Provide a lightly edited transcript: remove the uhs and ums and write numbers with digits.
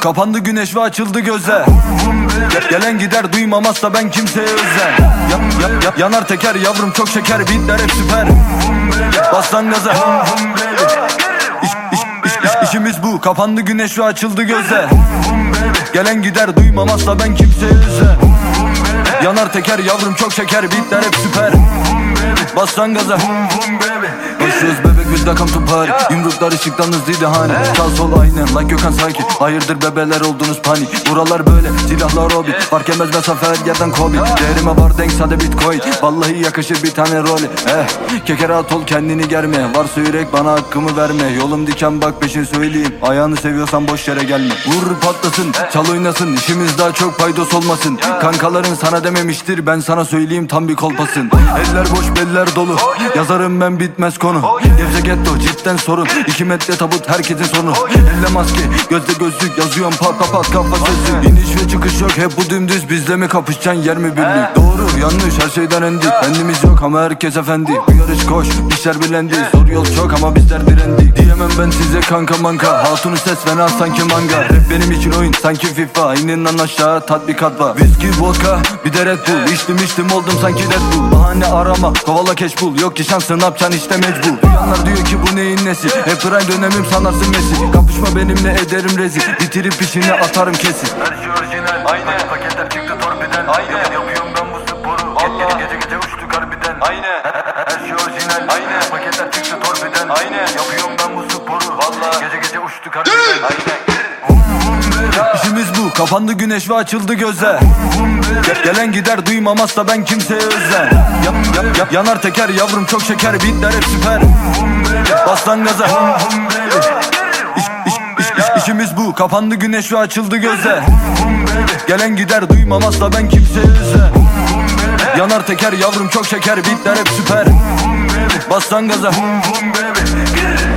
kapandı güneş ve açıldı gözler. Gelen gider duymamazsa ben kimseye özel. Yanar teker yavrum çok şeker, beatler hep süper. Bas lan gaza. İşimiz bu, kapandı güneş ve açıldı gözler. Gelen gider duymamazsa ben kimseye özel. Yanar teker yavrum çok şeker, beatler hep süper. Bas lan gaza. Koşuyoruz bebek biz de come to party. Yumruklar ışıktan hızlıydı hani. Sağ sol aynı like Gökhan Sakin. Hayırdır bebeler oldunuz panik. Buralar böyle silahlar hobi. Fark etmez mesafe her yerden Kobe. Değerime var denk sade bitcoin. Vallahi yakışır bir tane rolü. Keker at ol kendini germe. Varsa yürek bana hakkımı verme. Yolum diken bak peşin söyleyeyim. Ayağını seviyorsan boş yere gelme. Vur patlasın çal oynasın. İşimiz daha çok paydos olmasın. Kankaların sana dememiştir, ben sana söyleyeyim tam bir kolpasın. Eller boş beller dolu. Yazarım ben bitmez konu. Gevze getto cidden sorun. 2 metre tabut herkesin sonu. Elle maske gözde gözlük yazıyorum pat pat kafa sözü. İniş ve çıkış yok hep bu dümdüz. Bizle mi kapışacaksın yer mi birlik? Doğru yanlış her şeyden endik. Kendimiz yok ama herkes efendi. Bu yarış koş işler bilendi. Zor yol çok ama bizler direndik. Diyemem ben size kanka manka. Hatunu ses fena sanki manga. Rap benim için oyun sanki FIFA. İninden aşağı tatbikat var. Viski vodka bir de Red Bull. İçtim oldum sanki Red Bull. Bahane arama kovala cash bul. Yok ki şansın yapacaksın işte mecbur. Duyanlar diyor ki bu neyin nesi? Hep prime dönemim sanarsın Messi. Kapışma benimle ederim rezil. Bitirip işini atarım kesin. Her şey orijinal. Aynen. Paketler çıktı torpiden. Aynen. Yapıyorum ben bu sporu. Allah. Gece uçtuk harbiden. Aynen. Her şey orijinal. Aynen. Paketler çıktı torpiden. Aynen. Yapıyorum ben bu sporu. Valla. Gece uçtuk harbiden. Aynen. İşimiz bu, kapandı güneş ve açıldı gözler. Gelen gider duymamazsa ben kimseye özel. Yanar teker yavrum çok şeker, beatler hep süper. Bas lan gaza. İşimiz bu, kapandı güneş ve açıldı gözler. Gelen gider duymamazsa ben kimseye özel. Yanar teker yavrum çok şeker, beatler hep süper. Bas lan gaza.